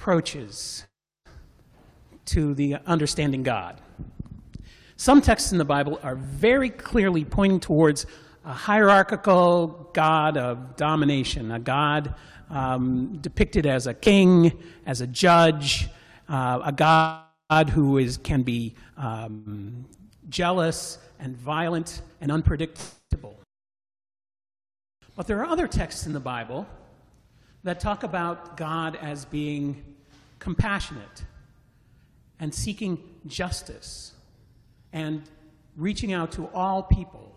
approaches to the understanding God. Some texts in the Bible are very clearly pointing towards a hierarchical God of domination, a God depicted as a king, as a judge, a God who can be jealous and violent and unpredictable. But there are other texts in the Bible that talk about God as being compassionate and seeking justice and reaching out to all people.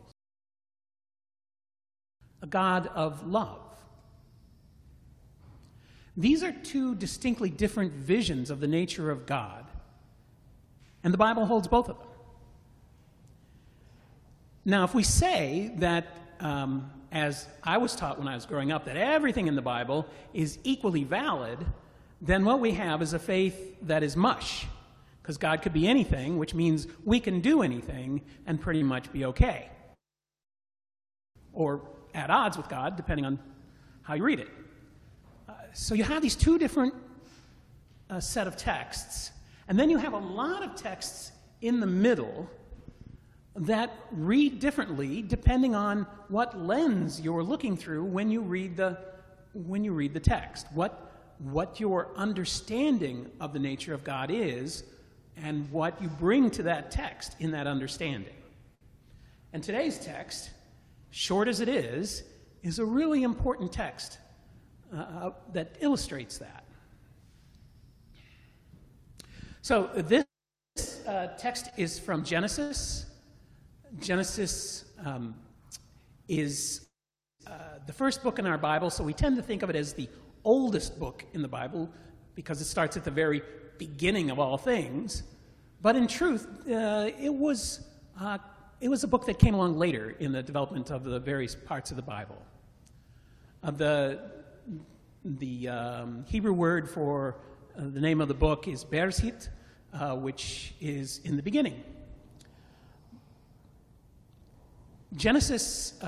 A God of love. These are two distinctly different visions of the nature of God, and the Bible holds both of them. Now, if we say that, as I was taught when I was growing up, that everything in the Bible is equally valid, then what we have is a faith that is mush, because God could be anything, which means we can do anything and pretty much be okay. Or at odds with God, depending on how you read it. So you have these two different set of texts, and then you have a lot of texts in the middle that read differently depending on what lens you're looking through when you read the text. What your understanding of the nature of God is, and what you bring to that text in that understanding. And today's text, short as it is a really important text that illustrates that. So this text is from Genesis. Genesis is the first book in our Bible, so we tend to think of it as the oldest book in the Bible because it starts at the very beginning of all things. But in truth, it was a book that came along later in the development of the various parts of the Bible. The Hebrew word for the name of the book is Bereshit, which is in the beginning. Genesis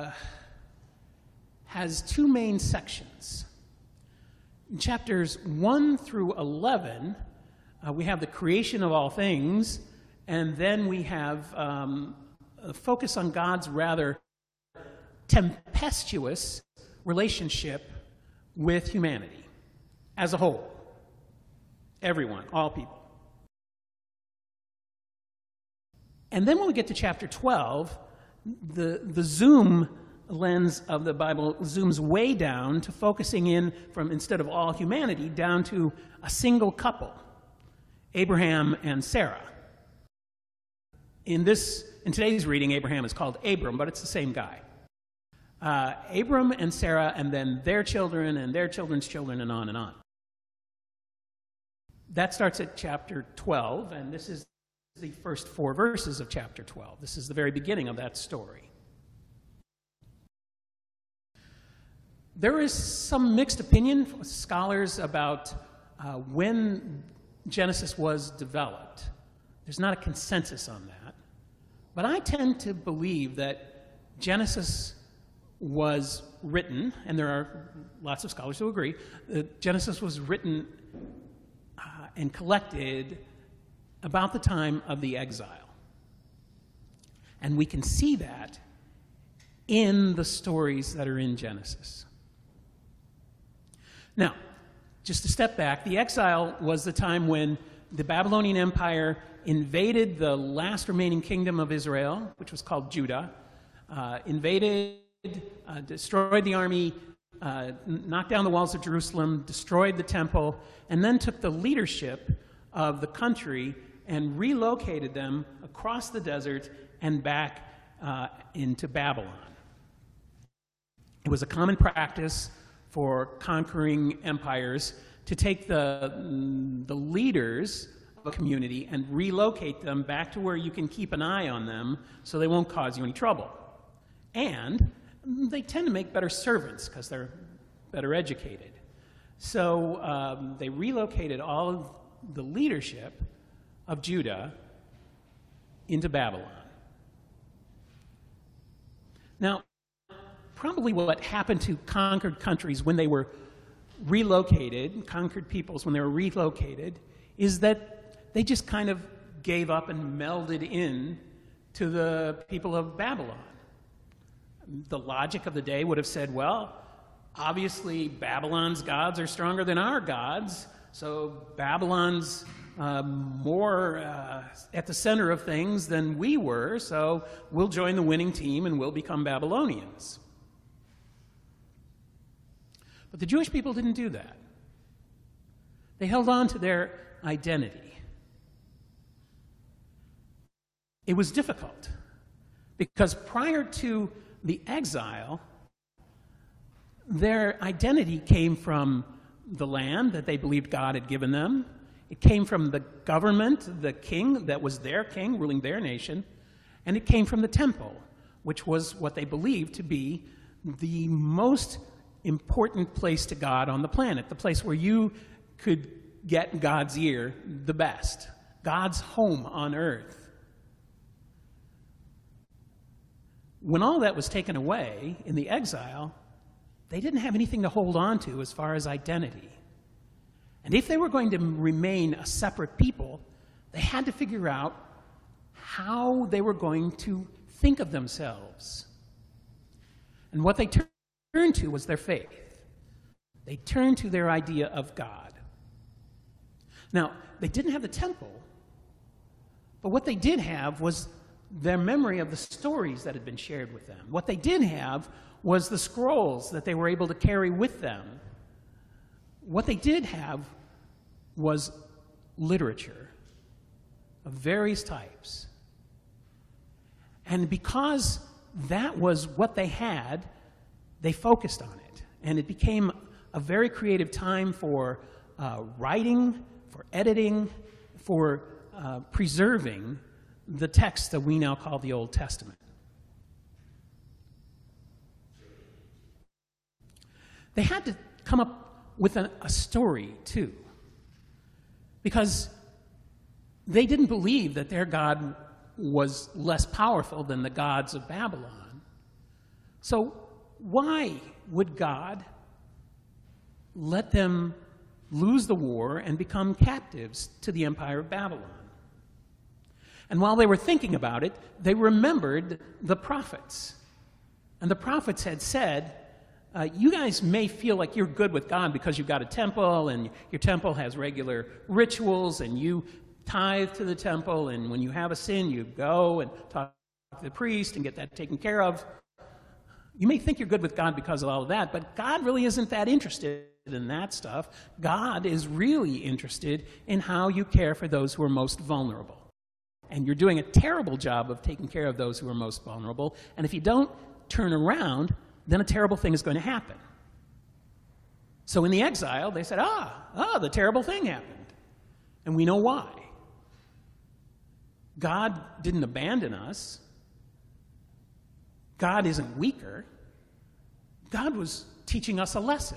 has two main sections. In chapters 1 through 11, we have the creation of all things, and then we have a focus on God's rather tempestuous relationship with humanity as a whole. Everyone, all people. And then when we get to chapter 12, the zoom lens of the Bible zooms way down to focusing in from, instead of all humanity, down to a single couple, Abraham and Sarah. In today's reading, Abraham is called Abram, but it's the same guy. Abram and Sarah, and then their children and their children's children, and on and on. That starts at chapter 12, and this is the first 4 verses of chapter 12. This is the very beginning of that story. There is some mixed opinion from scholars about when Genesis was developed. There's not a consensus on that. But I tend to believe that Genesis was written, and there are lots of scholars who agree, that Genesis was written and collected about the time of the exile. And we can see that in the stories that are in Genesis. Now, just to step back, the exile was the time when the Babylonian Empire invaded the last remaining kingdom of Israel, which was called Judah, destroyed the army, knocked down the walls of Jerusalem, destroyed the temple, and then took the leadership of the country and relocated them across the desert and back into Babylon. It was a common practice for conquering empires to take the leaders of a community and relocate them back to where you can keep an eye on them so they won't cause you any trouble. And they tend to make better servants because they're better educated. So they relocated all of the leadership of Judah into Babylon. Now, probably what happened to conquered countries when they were relocated, conquered peoples, when they were relocated, is that they just kind of gave up and melded in to the people of Babylon. The logic of the day would have said, well, obviously Babylon's gods are stronger than our gods, so Babylon's more at the center of things than we were, so we'll join the winning team and we'll become Babylonians. But the Jewish people didn't do that. They held on to their identity. It was difficult because prior to the exile, their identity came from the land that they believed God had given them. It came from the government, the king that was their king, ruling their nation. And it came from the temple, which was what they believed to be the most important place to God on the planet, the place where you could get God's ear the best, God's home on earth. When all that was taken away in the exile, they didn't have anything to hold on to as far as identity. And if they were going to remain a separate people, they had to figure out how they were going to think of themselves. And what they turned to was their faith. They turned to their idea of God. Now, they didn't have the temple, but what they did have was their memory of the stories that had been shared with them. What they did have was the scrolls that they were able to carry with them. What they did have was literature of various types. And because that was what they had, they focused on it. And it became a very creative time for writing, for editing, for preserving the text that we now call the Old Testament. They had to come up with a story, too, because they didn't believe that their God was less powerful than the gods of Babylon. So why would God let them lose the war and become captives to the empire of Babylon? And while they were thinking about it, they remembered the prophets. And the prophets had said, you guys may feel like you're good with God because you've got a temple, and your temple has regular rituals, and you tithe to the temple, and when you have a sin, you go and talk to the priest and get that taken care of. You may think you're good with God because of all of that, but God really isn't that interested in that stuff. God is really interested in how you care for those who are most vulnerable. And you're doing a terrible job of taking care of those who are most vulnerable. And if you don't turn around, then a terrible thing is going to happen. So in the exile, they said, the terrible thing happened. And we know why. God didn't abandon us. God isn't weaker. God was teaching us a lesson.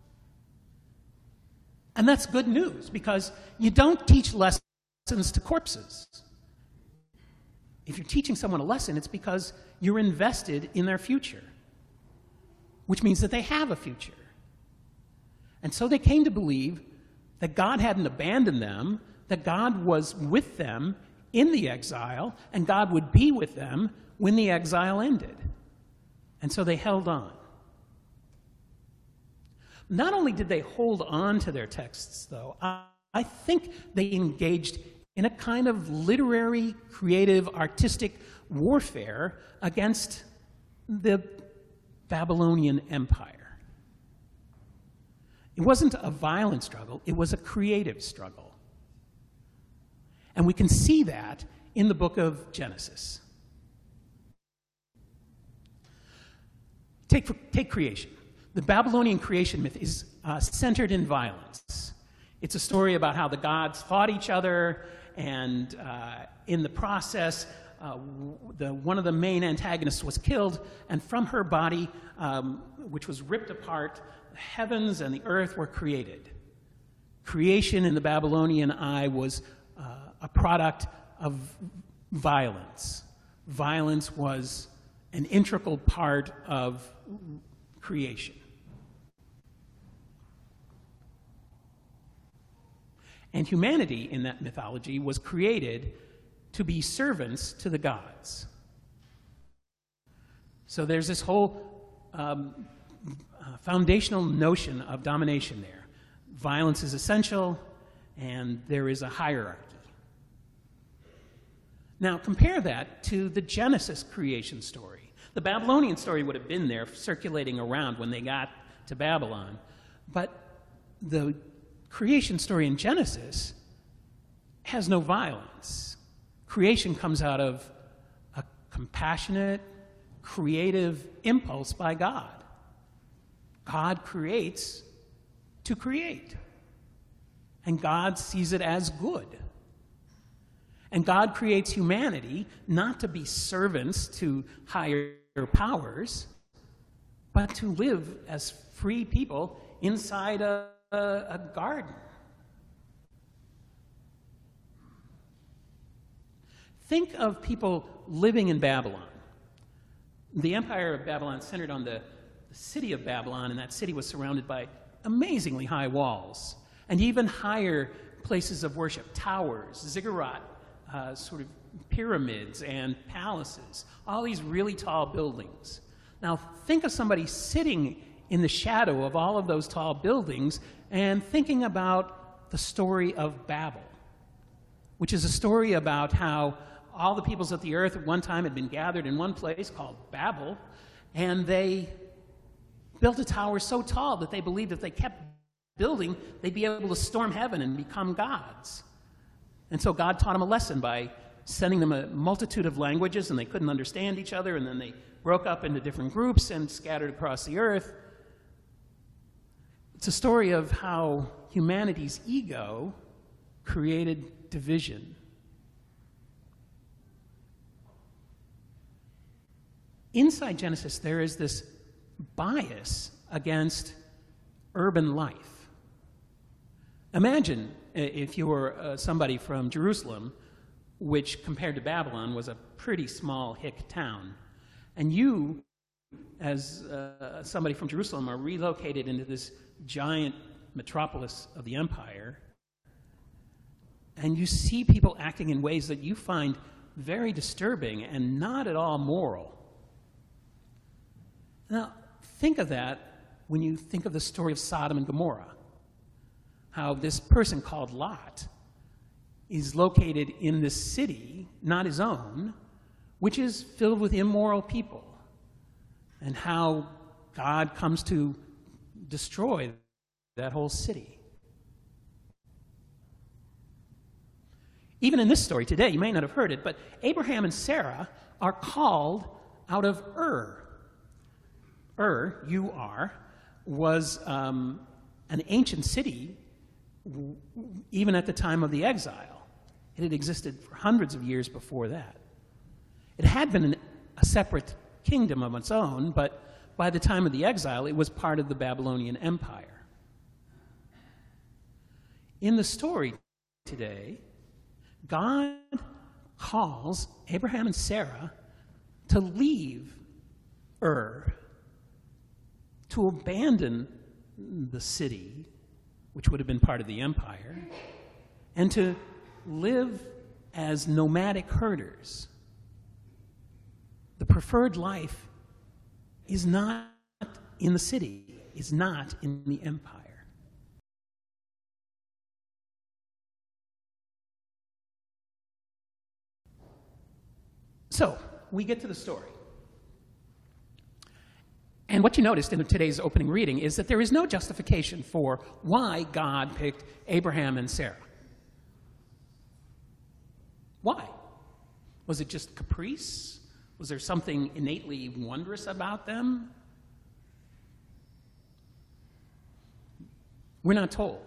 And that's good news, because you don't teach lessons to corpses. If you're teaching someone a lesson, it's because you're invested in their future, which means that they have a future. And so they came to believe that God hadn't abandoned them, that God was with them in the exile, and God would be with them when the exile ended. And so they held on. Not only did they hold on to their texts, though, I think they engaged in a kind of literary, creative, artistic warfare against the Babylonian Empire. It wasn't a violent struggle, it was a creative struggle. And we can see that in the book of Genesis. Take creation. The Babylonian creation myth is centered in violence. It's a story about how the gods fought each other, and in the process, one of the main antagonists was killed, and from her body, which was ripped apart, the heavens and the earth were created. Creation in the Babylonian eye was a product of violence. Violence was an integral part of creation. And humanity in that mythology was created to be servants to the gods. So there's this whole foundational notion of domination there. Violence is essential, and there is a hierarchy. Now compare that to the Genesis creation story. The Babylonian story would have been there circulating around when they got to Babylon, but the creation story in Genesis has no violence. Creation comes out of a compassionate, creative impulse by God. God creates to create, and God sees it as good. And God creates humanity not to be servants to higher powers, but to live as free people inside a garden. Think of people living in Babylon. The empire of Babylon centered on the city of Babylon, and that city was surrounded by amazingly high walls and even higher places of worship, towers, ziggurat, sort of pyramids and palaces, all these really tall buildings. Now think of somebody sitting in the shadow of all of those tall buildings and thinking about the story of Babel, which is a story about how all the peoples of the earth at one time had been gathered in one place called Babel, and they built a tower so tall that they believed if they kept building, they'd be able to storm heaven and become gods. And so God taught them a lesson by sending them a multitude of languages, and they couldn't understand each other, and then they broke up into different groups and scattered across the earth. It's a story of how humanity's ego created division. Inside Genesis, there is this bias against urban life. Imagine if you were somebody from Jerusalem, which compared to Babylon was a pretty small hick town, and you, as somebody from Jerusalem, are relocated into this giant metropolis of the empire, and you see people acting in ways that you find very disturbing and not at all moral. Now, think of that when you think of the story of Sodom and Gomorrah, how this person called Lot is located in this city, not his own, which is filled with immoral people, and how God comes to destroy that whole city. Even in this story today, you may not have heard it, but Abraham and Sarah are called out of Ur. Ur, U-R, was an ancient city even at the time of the exile. It had existed for hundreds of years before that. It had been a separate kingdom of its own, but by the time of the exile, it was part of the Babylonian Empire. In the story today, God calls Abraham and Sarah to leave Ur, to abandon the city, which would have been part of the empire, and to live as nomadic herders. The preferred life is not in the city, is not in the empire. So, we get to the story. And what you noticed in today's opening reading is that there is no justification for why God picked Abraham and Sarah. Why? Was it just caprice? Was there something innately wondrous about them? We're not told.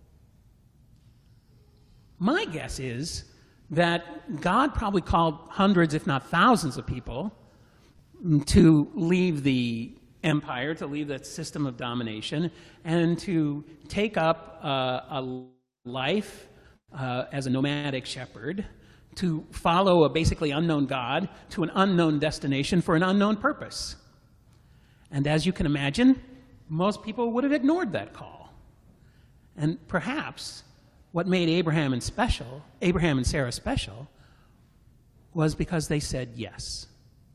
My guess is that God probably called hundreds, if not thousands of people to leave the empire, to leave that system of domination, and to take up a life as a nomadic shepherd, to follow a basically unknown God to an unknown destination for an unknown purpose. And as you can imagine, most people would have ignored that call. And perhaps what made Abraham and Sarah special, was because they said yes.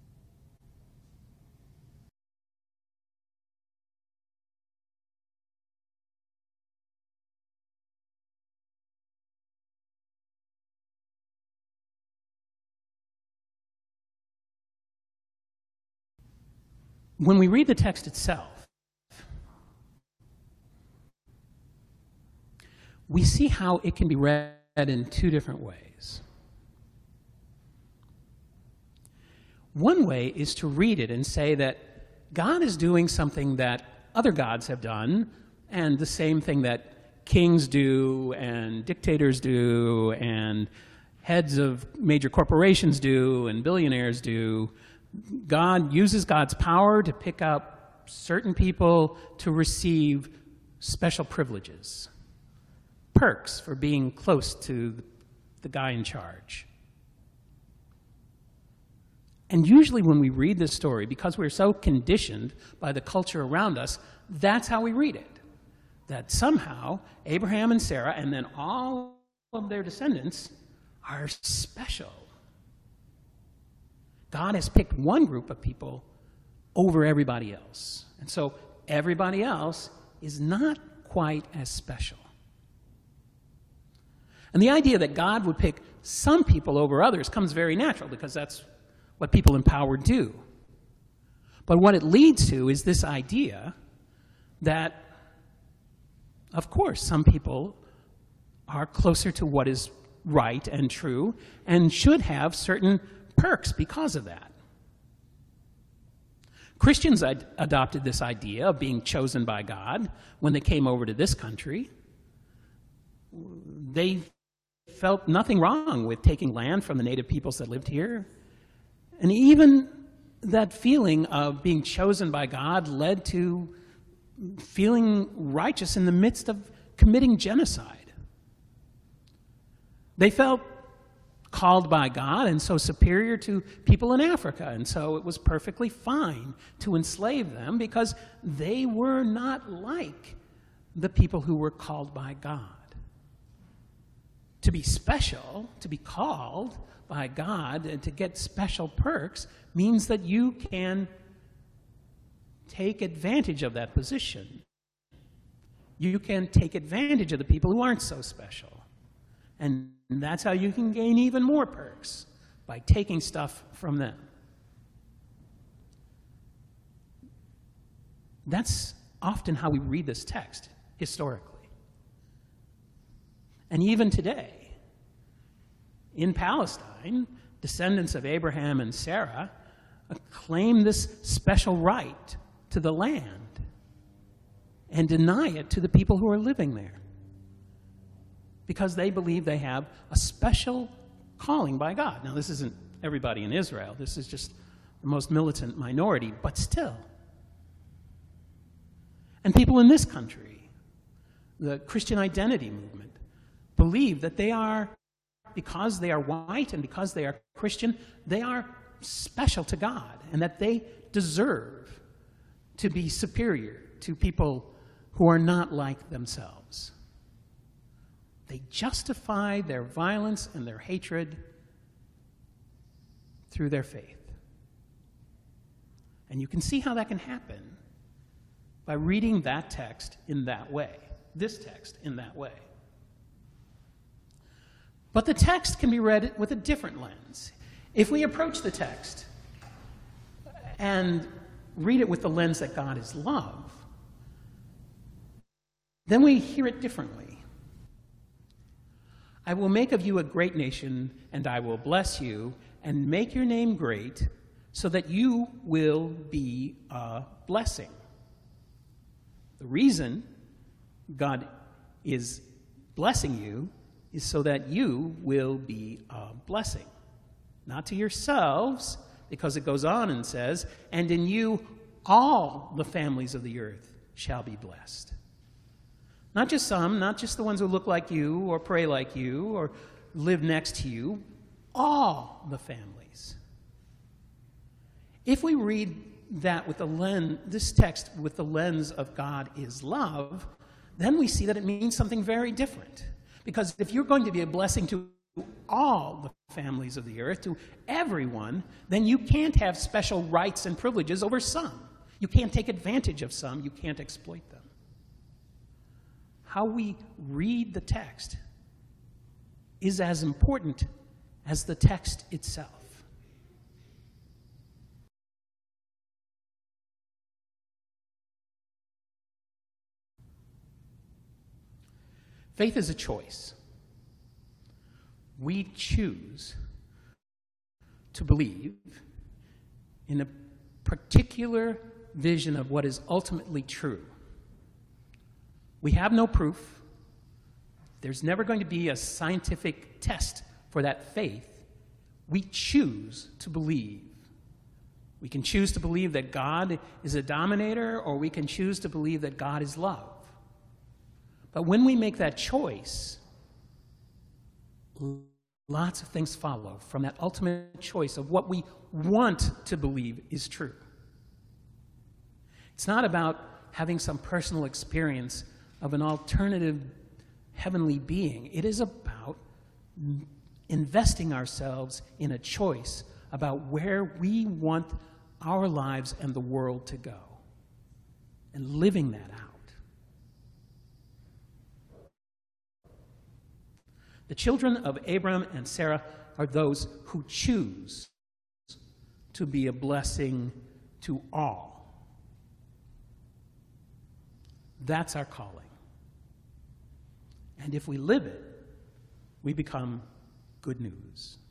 When we read the text itself, we see how it can be read in two different ways. One way is to read it and say that God is doing something that other gods have done, and the same thing that kings do, and dictators do, and heads of major corporations do, and billionaires do. God uses God's power to pick up certain people to receive special privileges, perks for being close to the guy in charge. And usually when we read this story, because we're so conditioned by the culture around us, that's how we read it. That somehow Abraham and Sarah, and then all of their descendants, are special. God has picked one group of people over everybody else. And so everybody else is not quite as special. And the idea that God would pick some people over others comes very natural, because that's what people in power do. But what it leads to is this idea that, of course, some people are closer to what is right and true and should have certain perks because of that. Christians adopted this idea of being chosen by God when they came over to this country. They felt nothing wrong with taking land from the native peoples that lived here. And even that feeling of being chosen by God led to feeling righteous in the midst of committing genocide. They felt called by God and so superior to people in Africa, and so it was perfectly fine to enslave them because they were not like the people who were called by God. To be special, to be called by God, and to get special perks means that you can take advantage of that position. You can take advantage of the people who aren't so special. And that's how you can gain even more perks, by taking stuff from them. That's often how we read this text, historically. And even today, in Palestine, descendants of Abraham and Sarah claim this special right to the land and deny it to the people who are living there, because they believe they have a special calling by God. Now, this isn't everybody in Israel. This is just the most militant minority, but still. And people in this country, the Christian identity movement, believe that they are, because they are white and because they are Christian, they are special to God, and that they deserve to be superior to people who are not like themselves. They justify their violence and their hatred through their faith. And you can see how that can happen by reading that text in that way, this text in that way. But the text can be read with a different lens. If we approach the text and read it with the lens that God is love, then we hear it differently. I will make of you a great nation, and I will bless you, and make your name great, so that you will be a blessing. The reason God is blessing you is so that you will be a blessing. Not to yourselves, because it goes on and says, and in you all the families of the earth shall be blessed. Not just some, not just the ones who look like you or pray like you or live next to you, all the families. If we read that with the lens, this text with the lens of God is love, then we see that it means something very different. Because if you're going to be a blessing to all the families of the earth, to everyone, then you can't have special rights and privileges over some. You can't take advantage of some. You can't exploit them. How we read the text is as important as the text itself. Faith is a choice. We choose to believe in a particular vision of what is ultimately true. We have no proof. There's never going to be a scientific test for that faith. We choose to believe. We can choose to believe that God is a dominator, or we can choose to believe that God is love. But when we make that choice, lots of things follow from that ultimate choice of what we want to believe is true. It's not about having some personal experience of an alternative heavenly being. It is about investing ourselves in a choice about where we want our lives and the world to go, and living that out. The children of Abram and Sarah are those who choose to be a blessing to all. That's our calling. And if we live it, we become good news.